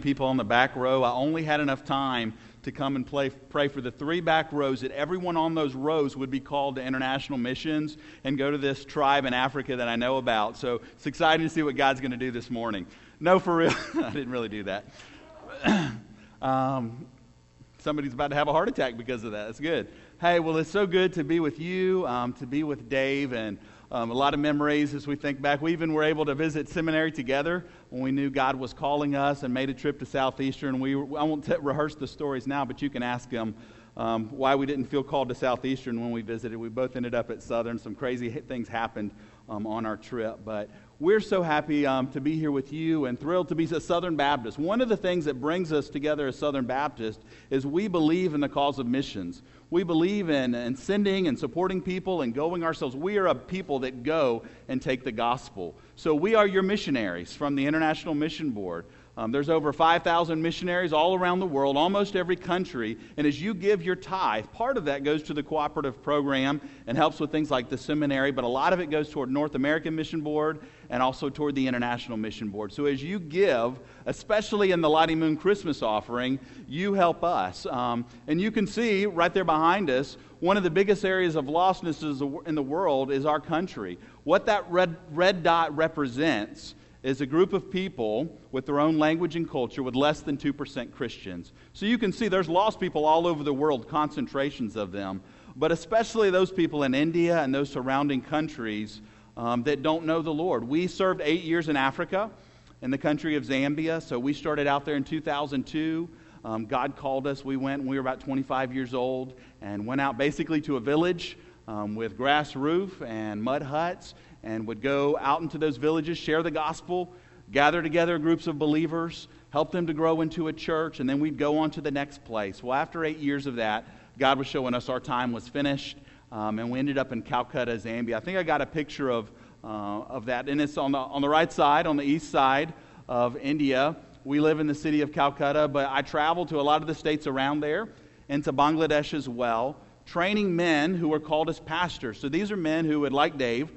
people on the back row. I only had enough time to come and pray for the 3 back rows, that everyone on those rows would be called to international missions and go to this tribe in Africa that I know about. So it's exciting to see what God's going to do this morning. No, for real, I didn't really do that. Somebody's about to have a heart attack because of that. That's good. Hey, well, it's so good to be with you, to be with Dave, and a lot of memories as we think back. We even were able to visit seminary together when we knew God was calling us, and made a trip to Southeastern. I won't rehearse the stories now, but you can ask them why we didn't feel called to Southeastern when we visited. We both ended up at Southern. Some crazy things happened on our trip, but we're so happy to be here with you and thrilled to be a Southern Baptist. One of the things that brings us together as Southern Baptist is we believe in the cause of missions. We believe in sending and supporting people and going ourselves. We are a people that go and take the gospel. So we are your missionaries from the International Mission Board. There's over 5,000 missionaries all around the world, almost every country. And as you give your tithe, part of that goes to the cooperative program and helps with things like the seminary, but a lot of it goes toward North American Mission Board and also toward the International Mission Board. So as you give, especially in the Lottie Moon Christmas offering, you help us. And you can see right there behind us, one of the biggest areas of lostness in the world is our country. What that red dot represents is a group of people with their own language and culture with less than 2% Christians. So you can see there's lost people all over the world, concentrations of them, but especially those people in India and those surrounding countries that don't know the Lord. We served 8 years in Africa, in the country of Zambia, so we started out there in 2002. God called us. We went when we were about 25 years old and went out basically to a village with grass roof and mud huts, and would go out into those villages, share the gospel, gather together groups of believers, help them to grow into a church, and then we'd go on to the next place. Well, after 8 years of that, God was showing us our time was finished, and we ended up in Calcutta, Zambia. I think I got a picture of that, and it's on the right side, on the east side of India. We live in the city of Calcutta, but I travel to a lot of the states around there, and to Bangladesh as well, training men who are called as pastors. So these are men who would, like Dave,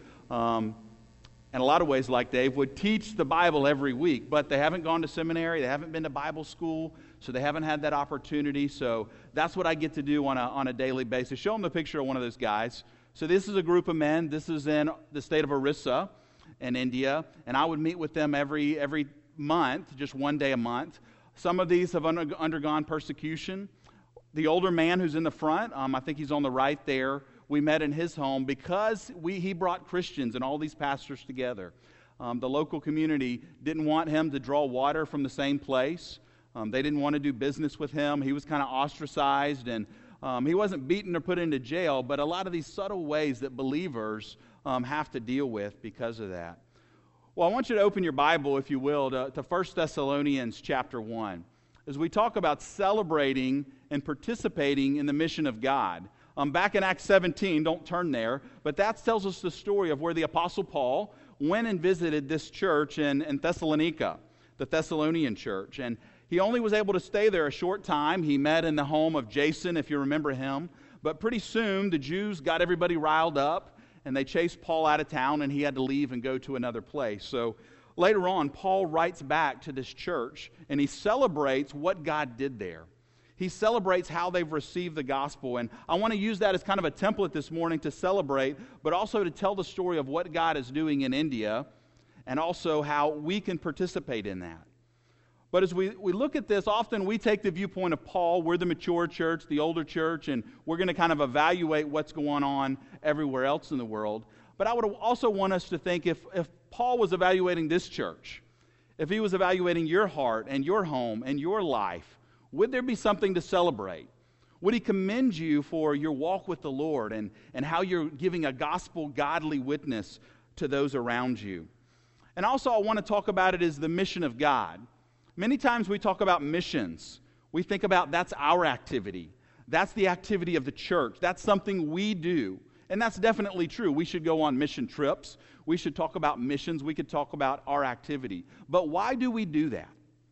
in a lot of ways like Dave, would teach the Bible every week, but they haven't gone to seminary, they haven't been to Bible school, so they haven't had that opportunity. So that's what I get to do on a daily basis. Show them the picture of one of those guys. So this is a group of men. This is in the state of Orissa in India, and I would meet with them every month, just one day a month. Some of these have undergone persecution. The older man who's in the front, I think he's on the right there, we met in his home because he brought Christians and all these pastors together. The local community didn't want him to draw water from the same place. They didn't want to do business with him. He was kind of ostracized, and he wasn't beaten or put into jail, but a lot of these subtle ways that believers have to deal with because of that. Well, I want you to open your Bible, if you will, to 1 Thessalonians chapter 1. As we talk about celebrating and participating in the mission of God. Back in Acts 17, don't turn there, but that tells us the story of where the Apostle Paul went and visited this church in Thessalonica, the Thessalonian church. And he only was able to stay there a short time. He met in the home of Jason, if you remember him. But pretty soon, the Jews got everybody riled up, and they chased Paul out of town, and he had to leave and go to another place. So later on, Paul writes back to this church, and he celebrates what God did there. He celebrates how they've received the gospel, and I want to use that as kind of a template this morning to celebrate, but also to tell the story of what God is doing in India, and also how we can participate in that. But as we look at this, often we take the viewpoint of Paul. We're the mature church, the older church, and we're going to kind of evaluate what's going on everywhere else in the world. But I would also want us to think if Paul was evaluating this church, if he was evaluating your heart and your home and your life, would there be something to celebrate? Would he commend you for your walk with the Lord and how you're giving a gospel godly witness to those around you? And also I want to talk about it as the mission of God. Many times we talk about missions. We think about that's our activity. That's the activity of the church. That's something we do. And that's definitely true. We should go on mission trips. We should talk about missions. We could talk about our activity. But why do we do that?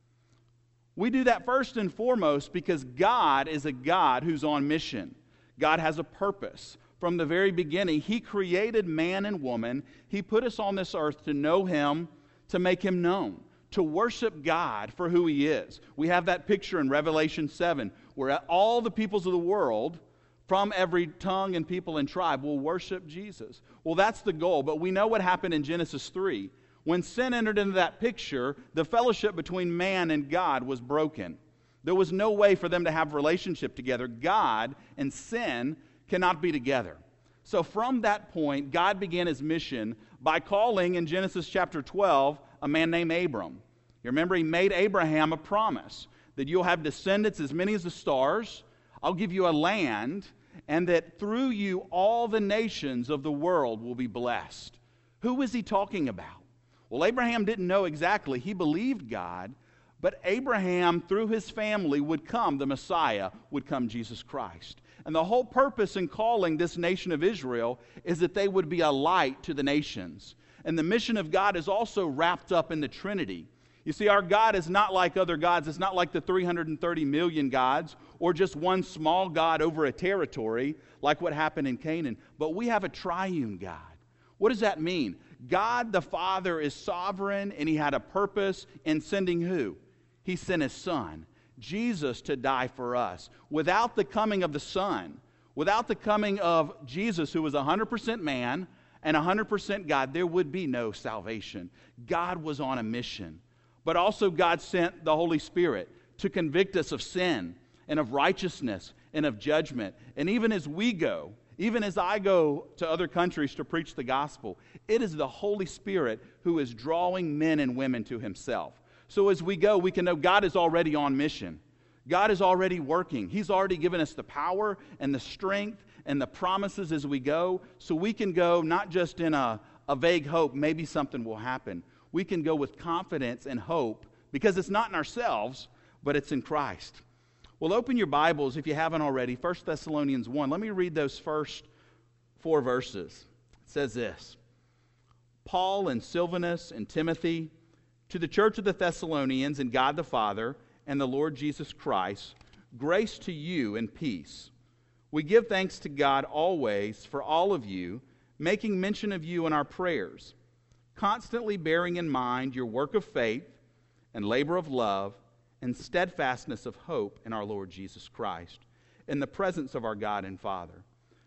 We do that first and foremost because God is a God who's on mission. God has a purpose. From the very beginning, He created man and woman. He put us on this earth to know Him, to make Him known, to worship God for who He is. We have that picture in Revelation 7, where all the peoples of the world, from every tongue and people and tribe, will worship Jesus. Well, that's the goal, but we know what happened in Genesis 3. When sin entered into that picture, the fellowship between man and God was broken. There was no way for them to have relationship together. God and sin cannot be together. So from that point, God began His mission by calling, in Genesis chapter 12, a man named Abram. You remember, He made Abraham a promise that you'll have descendants as many as the stars. I'll give you a land, and that through you all the nations of the world will be blessed. Who was He talking about? Well, Abraham didn't know exactly. He believed God, but Abraham, through his family, would come, the Messiah, would come Jesus Christ. And the whole purpose in calling this nation of Israel is that they would be a light to the nations. And the mission of God is also wrapped up in the Trinity. You see, our God is not like other gods. It's not like the 330 million gods or just one small God over a territory like what happened in Canaan. But we have a triune God. What does that mean? God the Father is sovereign, and He had a purpose in sending who? He sent His Son, Jesus, to die for us. Without the coming of the Son, without the coming of Jesus, who was 100% man and 100% God, there would be no salvation. God was on a mission. But also God sent the Holy Spirit to convict us of sin and of righteousness and of judgment. And even as we go, even as I go to other countries to preach the gospel, it is the Holy Spirit who is drawing men and women to Himself. So as we go, we can know God is already on mission. God is already working. He's already given us the power and the strength and the promises as we go. So we can go not just in a vague hope, maybe something will happen. We can go with confidence and hope, because it's not in ourselves, but it's in Christ. Well, open your Bibles, if you haven't already, 1 Thessalonians 1. Let me read those first 4 verses. It says this: Paul and Silvanus and Timothy, to the church of the Thessalonians, and God the Father and the Lord Jesus Christ, grace to you and peace. We give thanks to God always for all of you, making mention of you in our prayers, constantly bearing in mind your work of faith and labor of love and steadfastness of hope in our Lord Jesus Christ, in the presence of our God and Father.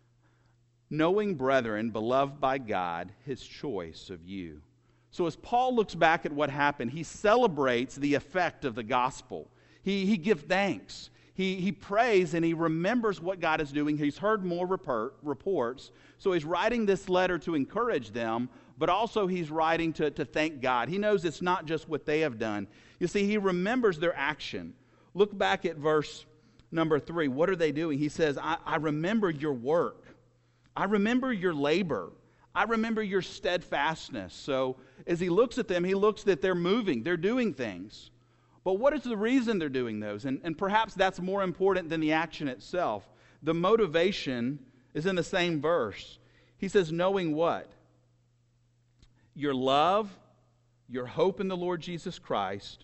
Knowing, brethren, beloved by God, His choice of you. So as Paul looks back at what happened, he celebrates the effect of the gospel. He gives thanks. He prays and he remembers what God is doing. He's heard more reports. So he's writing this letter to encourage them, but also he's writing to thank God. He knows it's not just what they have done. You see, he remembers their action. Look back at verse number 3. What are they doing? He says, I remember your work. I remember your labor. I remember your steadfastness. So as he looks at them, he looks that they're moving. They're doing things. But what is the reason they're doing those? And perhaps that's more important than the action itself. The motivation is in the same verse. He says, knowing what? Your love, your hope in the Lord Jesus Christ,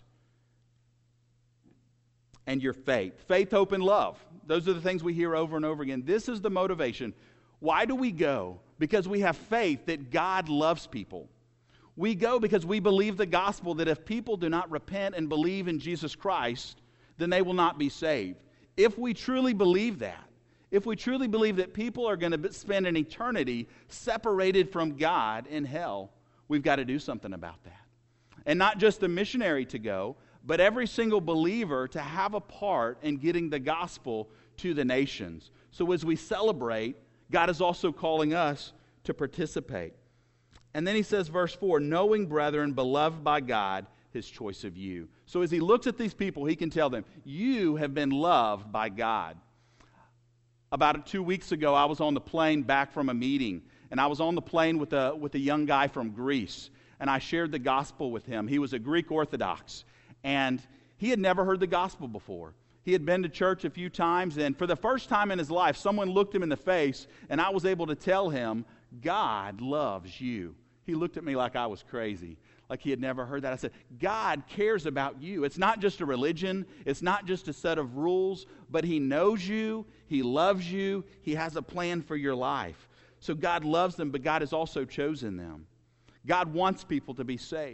and your faith. Faith, hope, and love. Those are the things we hear over and over again. This is the motivation. Why do we go? Because we have faith that God loves people. We go because we believe the gospel that if people do not repent and believe in Jesus Christ, then they will not be saved. If we truly believe that, if we truly believe that people are going to spend an eternity separated from God in hell, we've got to do something about that. And not just the missionary to go, but every single believer to have a part in getting the gospel to the nations. So as we celebrate, God is also calling us to participate. And then he says, verse 4, knowing, brethren, beloved by God, His choice of you. So as he looks at these people, he can tell them, you have been loved by God. About 2 weeks ago, I was on the plane back from a meeting, and I was on the plane with a young guy from Greece, and I shared the gospel with him. He was a Greek Orthodox, and he had never heard the gospel before. He had been to church a few times, and for the first time in his life, someone looked him in the face, and I was able to tell him, God loves you. He looked at me like I was crazy, like he had never heard that. I said, God cares about you. It's not just a religion. It's not just a set of rules, but He knows you. He loves you. He has a plan for your life. So God loves them, but God has also chosen them. God wants people to be saved.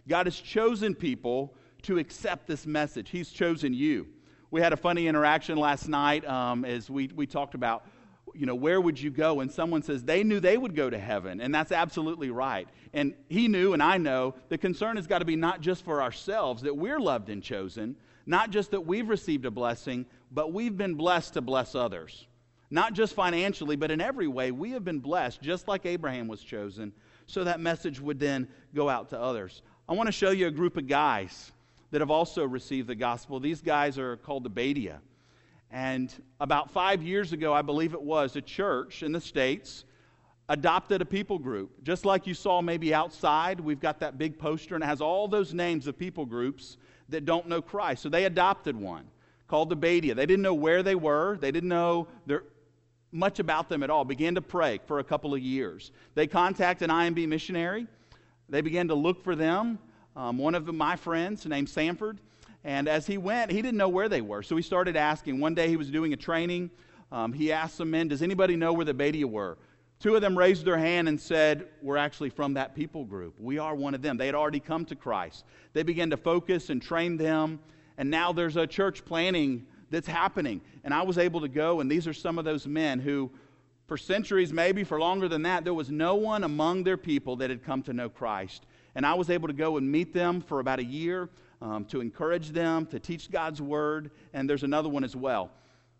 God has chosen people to accept this message. He's chosen you. We had a funny interaction last night as we talked about, where would you go? And someone says they knew they would go to heaven, and that's absolutely right. And he knew, and I know, the concern has got to be not just for ourselves, that we're loved and chosen, not just that we've received a blessing, but we've been blessed to bless others. Not just financially, but in every way, we have been blessed, just like Abraham was chosen, so that message would then go out to others. I want to show you a group of guys that have also received the gospel. These guys are called the Bedia. And about 5 years ago, I believe it was, a church in the States adopted a people group. Just like you saw maybe outside, we've got that big poster, and it has all those names of people groups that don't know Christ. So they adopted one called the Bedia. They didn't know where they were. They didn't know much about them at all. Began to pray for a couple of years. They contacted an IMB missionary. They began to look for them. One of my friends named Sanford, and as he went, he didn't know where they were, so he started asking. One day he was doing a training. He asked some men, does anybody know where the Bedia were? 2 of them raised their hand and said, we're actually from that people group. We are one of them. They had already come to Christ. They began to focus and train them, and now there's a church planning that's happening. And I was able to go, and these are some of those men who, for centuries, maybe for longer than that, there was no one among their people that had come to know Christ. And I was able to go and meet them for about a year to encourage them, to teach God's Word, and there's another one as well.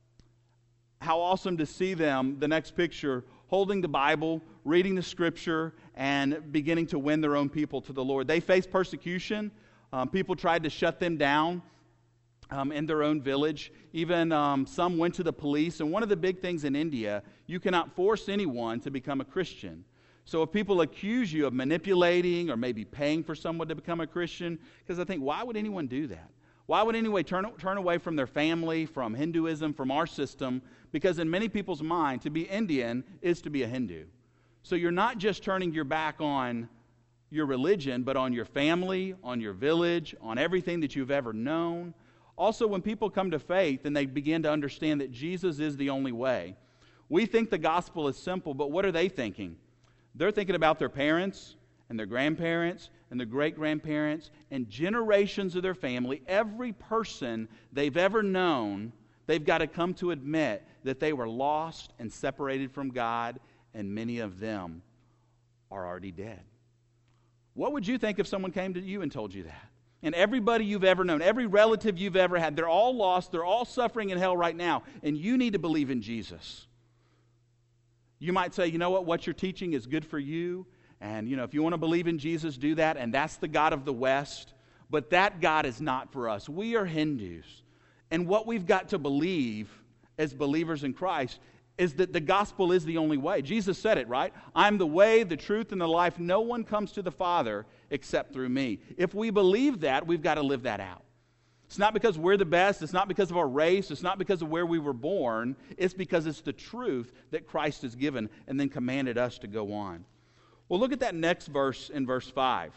How awesome to see them, the next picture, holding the Bible, reading the Scripture, and beginning to win their own people to the Lord. They faced persecution. People tried to shut them down in their own village. Even some went to the police. And one of the big things in India, you cannot force anyone to become a Christian. So if people accuse you of manipulating or maybe paying for someone to become a Christian, because I think, why would anyone do that? Why would anyone turn away from their family, from Hinduism, from our system? Because in many people's mind, to be Indian is to be a Hindu. So you're not just turning your back on your religion, but on your family, on your village, on everything that you've ever known. Also, when people come to faith and they begin to understand that Jesus is the only way, we think the gospel is simple, but what are they thinking? They're thinking about their parents and their grandparents and their great-grandparents and generations of their family. Every person they've ever known, they've got to come to admit that they were lost and separated from God, and many of them are already dead. What would you think if someone came to you and told you that? And everybody you've ever known, every relative you've ever had, they're all lost, they're all suffering in hell right now, and you need to believe in Jesus. You might say, you know what you're teaching is good for you, and if you want to believe in Jesus, do that, and that's the God of the West, but that God is not for us. We are Hindus, and what we've got to believe as believers in Christ is that the gospel is the only way. Jesus said it, right? I'm the way, the truth, and the life. No one comes to the Father except through me. If we believe that, we've got to live that out. It's not because we're the best. It's not because of our race. It's not because of where we were born. It's because it's the truth that Christ has given and then commanded us to go on. Well, look at that next verse in verse 5.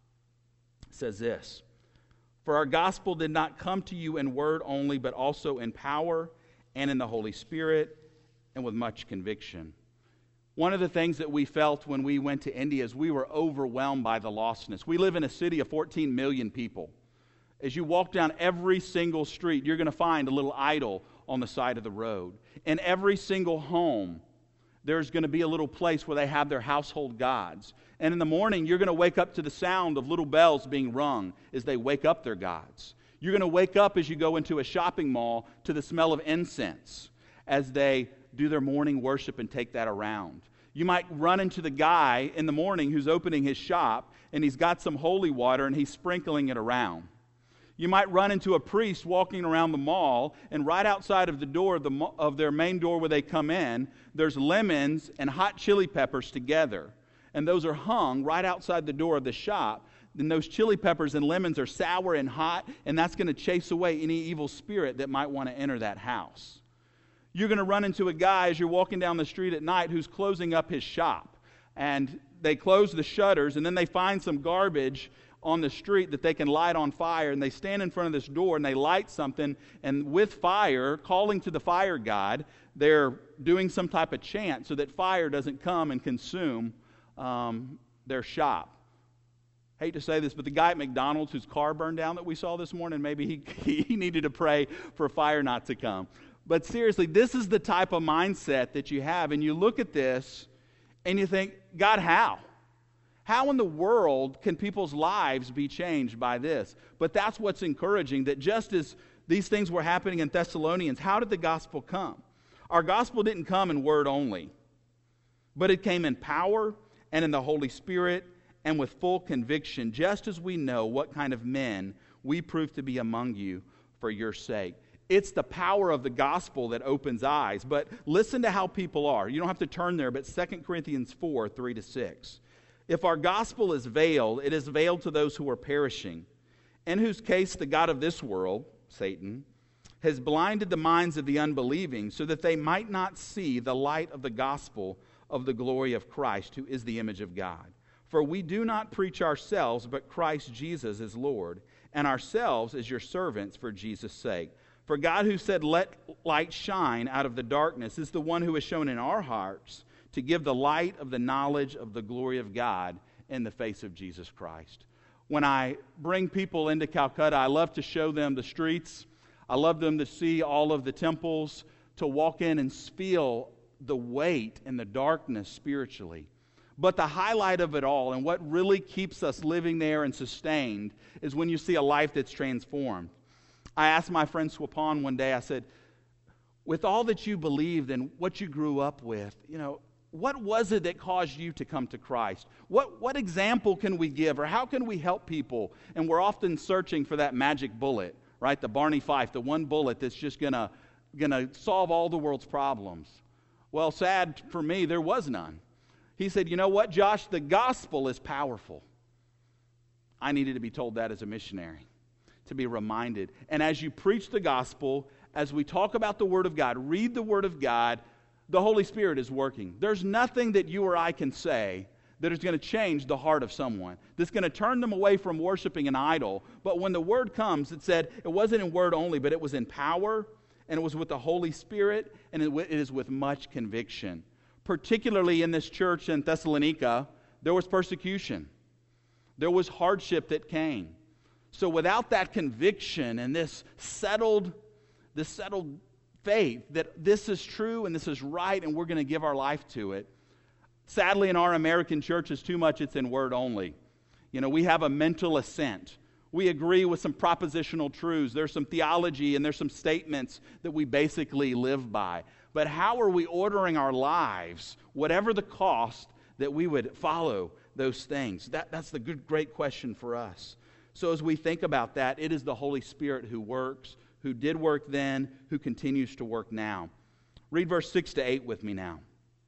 It says this, for our gospel did not come to you in word only, but also in power and in the Holy Spirit and with much conviction. One of the things that we felt when we went to India is we were overwhelmed by the lostness. We live in a city of 14 million people. As you walk down every single street, you're going to find a little idol on the side of the road. In every single home, there's going to be a little place where they have their household gods. And in the morning, you're going to wake up to the sound of little bells being rung as they wake up their gods. You're going to wake up as you go into a shopping mall to the smell of incense as they do their morning worship and take that around. You might run into the guy in the morning who's opening his shop, and he's got some holy water, and he's sprinkling it around. You might run into a priest walking around the mall, and right outside of the door of their main door where they come in, there's lemons and hot chili peppers together. And those are hung right outside the door of the shop. Then those chili peppers and lemons are sour and hot, and that's going to chase away any evil spirit that might want to enter that house. You're going to run into a guy as you're walking down the street at night who's closing up his shop. And they close the shutters, and then they find some garbage on the street that they can light on fire, and they stand in front of this door and they light something, and with fire, calling to the fire god, they're doing some type of chant so that fire doesn't come and consume their shop. hate to say this, but the guy at McDonald's whose car burned down that we saw this morning, maybe he needed to pray for fire not to come. But seriously, this is the type of mindset that you have. And you look at this and you think, God, how? How in the world can people's lives be changed by this? But that's what's encouraging, that just as these things were happening in Thessalonians, how did the gospel come? Our gospel didn't come in word only, but it came in power and in the Holy Spirit and with full conviction, just as we know what kind of men we prove to be among you for your sake. It's the power of the gospel that opens eyes. But listen to how people are. You don't have to turn there, but 2 Corinthians 4, 3-6. If our gospel is veiled, it is veiled to those who are perishing, in whose case the God of this world, Satan, has blinded the minds of the unbelieving so that they might not see the light of the gospel of the glory of Christ, who is the image of God. For we do not preach ourselves, but Christ Jesus is Lord, and ourselves as your servants for Jesus' sake. For God, who said, let light shine out of the darkness, is the one who has shown in our hearts to give the light of the knowledge of the glory of God in the face of Jesus Christ. When I bring people into Calcutta, I love to show them the streets. I love them to see all of the temples, to walk in and feel the weight and the darkness spiritually. But the highlight of it all, and what really keeps us living there and sustained, is when you see a life that's transformed. I asked my friend Swapan one day, I said, with all that you believed and what you grew up with, what was it that caused you to come to Christ? What example can we give, or how can we help people? And we're often searching for that magic bullet, right? The Barney Fife, the one bullet that's just gonna solve all the world's problems. Well, sad for me, there was none. He said, you know what, Josh? The gospel is powerful. I needed to be told that as a missionary, to be reminded. And as you preach the gospel, as we talk about the Word of God, read the Word of God, the Holy Spirit is working. There's nothing that you or I can say that is going to change the heart of someone, that's going to turn them away from worshiping an idol. But when the Word comes, it said it wasn't in word only, but it was in power, and it was with the Holy Spirit, and it is with much conviction. Particularly in this church in Thessalonica, there was persecution. There was hardship that came. So without that conviction and this settled faith that this is true and this is right and we're going to give our life to it, sadly in our American churches too much it's in word only. We have a mental assent. We agree with some propositional truths. There's some theology and there's some statements that we basically live by. But how are we ordering our lives, whatever the cost, that we would follow those things? That's the great question for us. So as we think about that, it is the Holy Spirit who works, who did work then, who continues to work now. Read verse 6-8 with me now.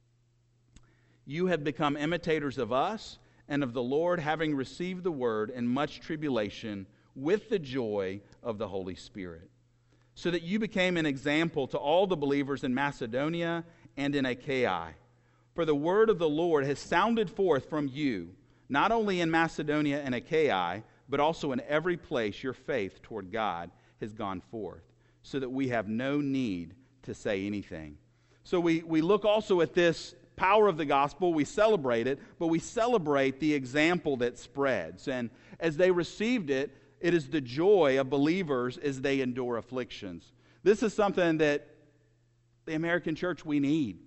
You have become imitators of us and of the Lord, having received the word in much tribulation with the joy of the Holy Spirit, so that you became an example to all the believers in Macedonia and in Achaia. For the word of the Lord has sounded forth from you, not only in Macedonia and Achaia, but also in every place your faith toward God has gone forth, so that we have no need to say anything. So we look also at this power of the gospel, we celebrate it, but we celebrate the example that spreads. And as they received it, it is the joy of believers as they endure afflictions. This is something that the American church, we need.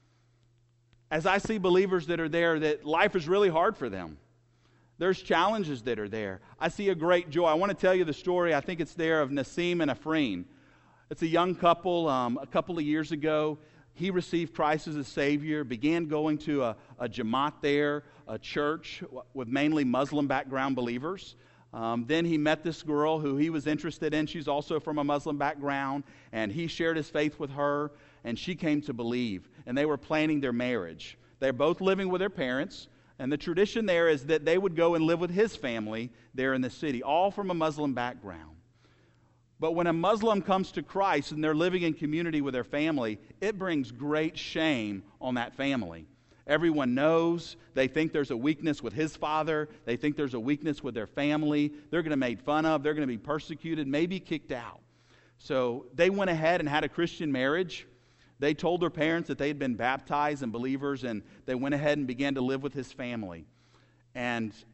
As I see believers that are there, that life is really hard for them. There's challenges that are there. I see a great joy. I want to tell you the story, I think it's there, of Nassim and Afreen. It's a young couple, a couple of years ago. He received Christ as a Savior, began going to a Jamaat there, a church with mainly Muslim background believers. Then he met this girl who he was interested in. She's also from a Muslim background, and he shared his faith with her, and she came to believe. And they were planning their marriage. They're both living with their parents, and the tradition there is that they would go and live with his family there in the city, all from a Muslim background. But when a Muslim comes to Christ and they're living in community with their family, it brings great shame on that family. Everyone knows. They think there's a weakness with his father. They think there's a weakness with their family. They're going to be made fun of. They're going to be persecuted, maybe kicked out. So they went ahead and had a Christian marriage. They told their parents that they had been baptized and believers, and they went ahead and began to live with his family. And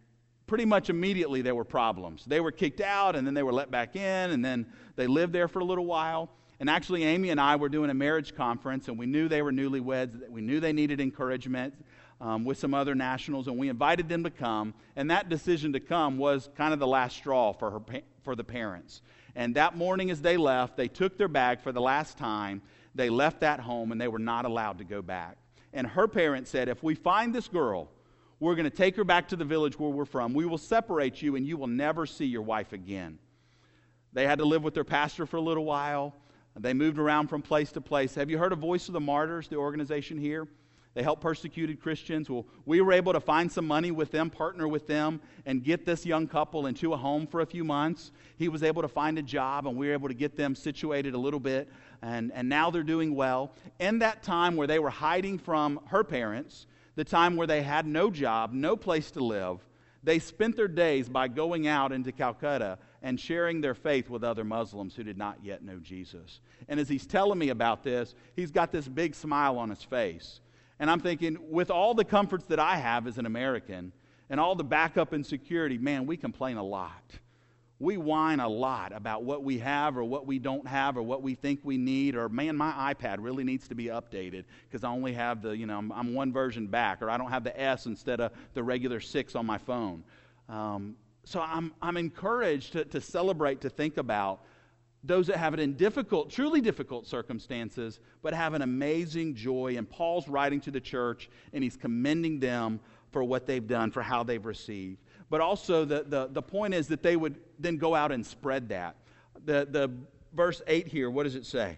pretty much immediately there were problems. They were kicked out, and then they were let back in, and then they lived there for a little while. And actually, Amy and I were doing a marriage conference, and we knew they were newlyweds. We knew they needed encouragement with some other nationals, and we invited them to come. And that decision to come was kind of the last straw for the parents. And that morning as they left, they took their bag for the last time. They left that home, and they were not allowed to go back. And her parents said, if we find this girl, we're going to take her back to the village where we're from. We will separate you, and you will never see your wife again. They had to live with their pastor for a little while. They moved around from place to place. Have you heard of Voice of the Martyrs, the organization here? They help persecuted Christians. Well, we were able to find some money with them, partner with them, and get this young couple into a home for a few months. He was able to find a job, and we were able to get them situated a little bit, and now they're doing well. In that time where they were hiding from her parents, the time where they had no job, no place to live, they spent their days by going out into Calcutta and sharing their faith with other Muslims who did not yet know Jesus. And as he's telling me about this, he's got this big smile on his face. And I'm thinking, with all the comforts that I have as an American and all the backup and security, man, we complain a lot. We whine a lot about what we have or what we don't have or what we think we need, or, man, my iPad really needs to be updated because I only have the, I'm one version back, or I don't have the S instead of the regular 6 on my phone. So I'm encouraged to celebrate, to think about those that have it in difficult, truly difficult circumstances, but have an amazing joy. And Paul's writing to the church, and he's commending them for what they've done, for how they've received. But also the point is that they would then go out and spread that. The verse 8 here, what does it say?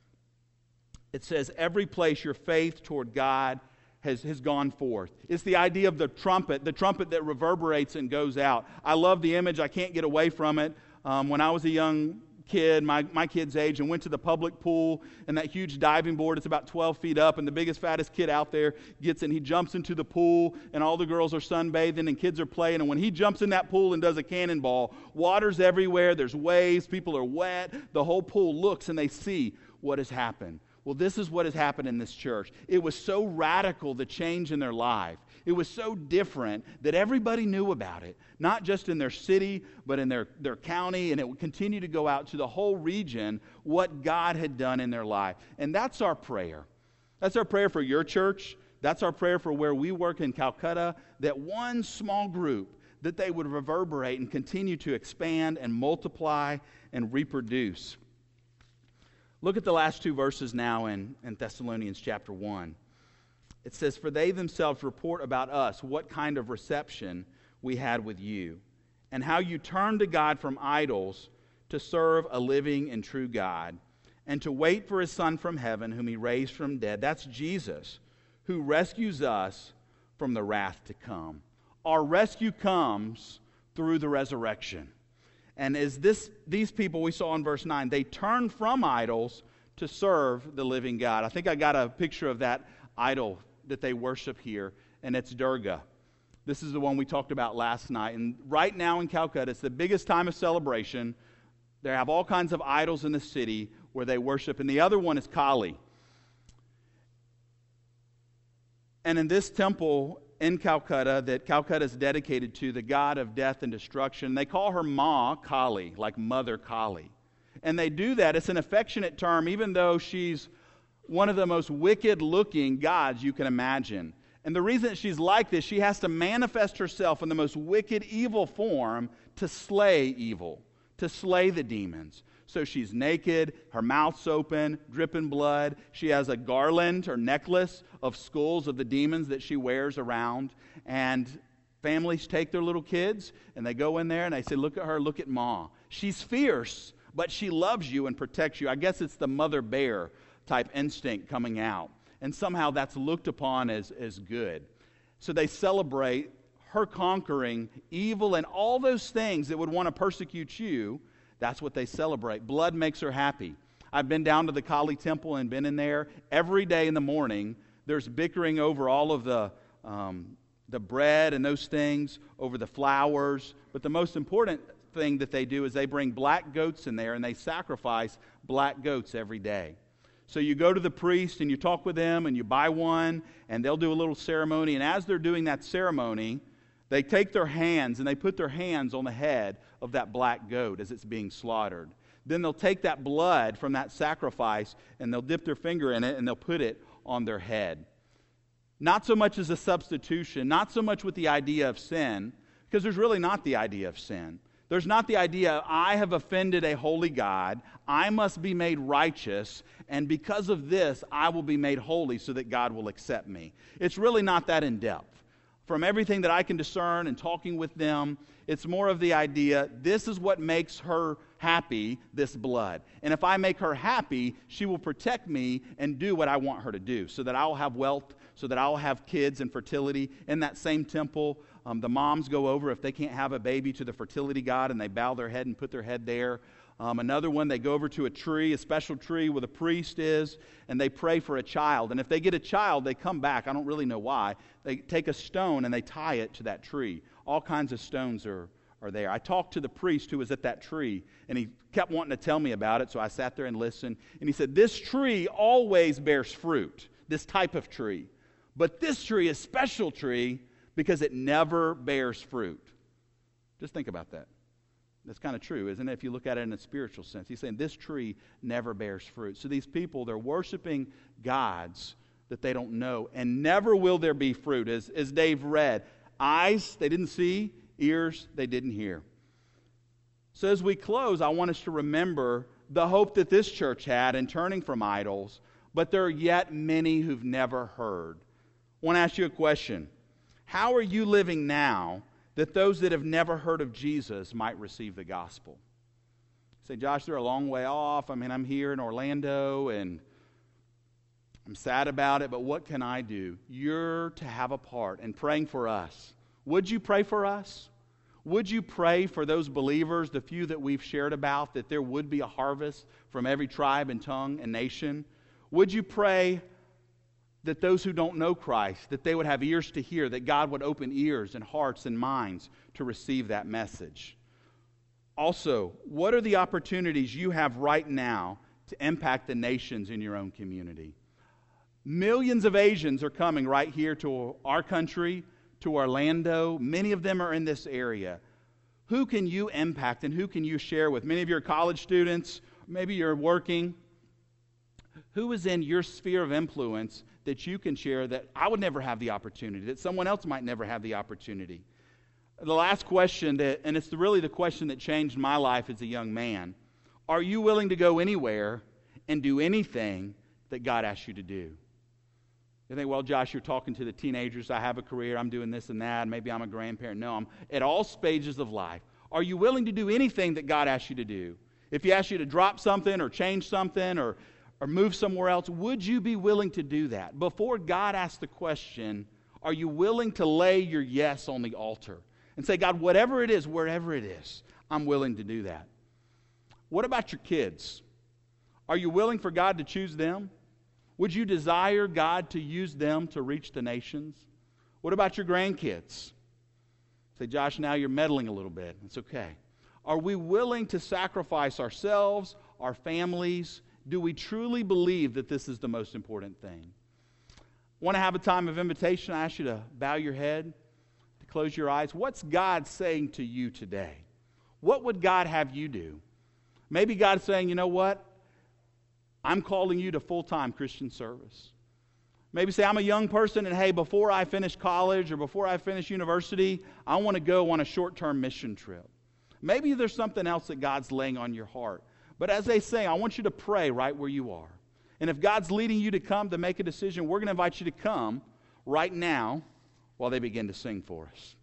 It says, every place your faith toward God has gone forth. It's the idea of the trumpet that reverberates and goes out. I love the image. I can't get away from it. When I was a young kid, my kid's age, and went to the public pool, and that huge diving board, it's about 12 feet up, and the biggest, fattest kid out there gets in. He jumps into the pool, and all the girls are sunbathing, and kids are playing, and when he jumps in that pool and does a cannonball, water's everywhere, there's waves, people are wet, the whole pool looks, and they see what has happened. Well, this is what has happened in this church. It was so radical, the change in their life. It was so different that everybody knew about it, not just in their city, but in their county, and it would continue to go out to the whole region, what God had done in their life. And that's our prayer. That's our prayer for your church. That's our prayer for where we work in Calcutta, that one small group, that they would reverberate and continue to expand and multiply and reproduce. Look at the last 2 verses now in Thessalonians chapter 1. It says, for they themselves report about us what kind of reception we had with you, and how you turned to God from idols to serve a living and true God, and to wait for his Son from heaven, whom he raised from dead. That's Jesus, who rescues us from the wrath to come. Our rescue comes through the resurrection. And as these people we saw in verse 9, they turned from idols to serve the living God. I think I got a picture of that idol that they worship here, and it's Durga. This is the one we talked about last night. And right now in Calcutta, it's the biggest time of celebration. They have all kinds of idols in the city where they worship, and the other one is Kali. And in this temple in Calcutta, that Calcutta is dedicated to, the god of death and destruction, they call her Ma Kali, like Mother Kali. And they do that. It's an affectionate term, even though she's one of the most wicked-looking gods you can imagine. And the reason that she's like this, she has to manifest herself in the most wicked, evil form to slay evil, to slay the demons. So she's naked, her mouth's open, dripping blood. She has a garland or necklace of skulls of the demons that she wears around. And families take their little kids, and they go in there, and they say, look at her, look at Ma. She's fierce, but she loves you and protects you. I guess it's the mother bear type instinct coming out. And somehow that's looked upon as good. So they celebrate her conquering evil and all those things that would want to persecute you. That's what they celebrate. Blood makes her happy. I've been down to the Kali temple and been in there. Every day in the morning, there's bickering over all of the bread and those things, over the flowers. But the most important thing that they do is they bring black goats in there, and they sacrifice black goats every day. So you go to the priest and you talk with them and you buy one, and they'll do a little ceremony. And as they're doing that ceremony, They take their hands and they put their hands on the head of that black goat as it's being slaughtered. Then they'll take that blood from that sacrifice and they'll dip their finger in it and they'll put it on their head. Not so much as a substitution, not so much with the idea of sin, because there's really not the idea of sin. There's not the idea, I have offended a holy God, I must be made righteous, and because of this, I will be made holy so that God will accept me. It's really not that in depth. From everything that I can discern and talking with them, it's more of the idea, this is what makes her happy, this blood. And if I make her happy, she will protect me and do what I want her to do, so that I'll have wealth, so that I'll have kids and fertility. In that same temple, the moms go over, if they can't have a baby, to the fertility god, and they bow their head and put their head there. Another one, they go over to a tree, a special tree where the priest is, and they pray for a child. And if they get a child, they come back. I don't really know why. They take a stone and they tie it to that tree. All kinds of stones are there. I talked to the priest who was at that tree, and he kept wanting to tell me about it, so I sat there and listened. And he said, this tree always bears fruit, this type of tree. But this tree is a special tree because it never bears fruit. Just think about that. That's kind of true, isn't it? If you look at it in a spiritual sense. He's saying this tree never bears fruit. So these people, they're worshiping gods that they don't know, and never will there be fruit. As Dave read, eyes they didn't see, ears they didn't hear. So as we close, I want us to remember the hope that this church had in turning from idols, but there are yet many who've never heard. I want to ask you a question. How are you living now that those that have never heard of Jesus might receive the gospel? You say, Josh, they're a long way off. I mean, I'm here in Orlando, and I'm sad about it, but what can I do? You're to have a part in praying for us. Would you pray for us? Would you pray for those believers, the few that we've shared about, that there would be a harvest from every tribe and tongue and nation? Would you pray that those who don't know Christ, that they would have ears to hear, that God would open ears and hearts and minds to receive that message? Also, what are the opportunities you have right now to impact the nations in your own community? Millions of Asians are coming right here to our country, to Orlando. Many of them are in this area. Who can you impact and who can you share with? Many of you are college students, maybe you're working. Who is in your sphere of influence that you can share that I would never have the opportunity, that someone else might never have the opportunity? The last question, and it's really the question that changed my life as a young man, are you willing to go anywhere and do anything that God asks you to do? You think, well, Josh, you're talking to the teenagers. I have a career. I'm doing this and that. Maybe I'm a grandparent. No, I'm at all stages of life. Are you willing to do anything that God asks you to do? If He asks you to drop something or change something or move somewhere else, would you be willing to do that? Before God asks the question, are you willing to lay your yes on the altar and say, God, whatever it is, wherever it is, I'm willing to do that? What about your kids? Are you willing for God to choose them? Would you desire God to use them to reach the nations? What about your grandkids? Say, Josh, now you're meddling a little bit. It's okay. Are we willing to sacrifice ourselves, our families? Do we truly believe that this is the most important thing? Want to have a time of invitation? I ask you to bow your head, to close your eyes. What's God saying to you today? What would God have you do? Maybe God's saying, you know what? I'm calling you to full-time Christian service. Maybe say, I'm a young person, and hey, before I finish college or before I finish university, I want to go on a short-term mission trip. Maybe there's something else that God's laying on your heart. But as they say, I want you to pray right where you are. And if God's leading you to come to make a decision, we're going to invite you to come right now while they begin to sing for us.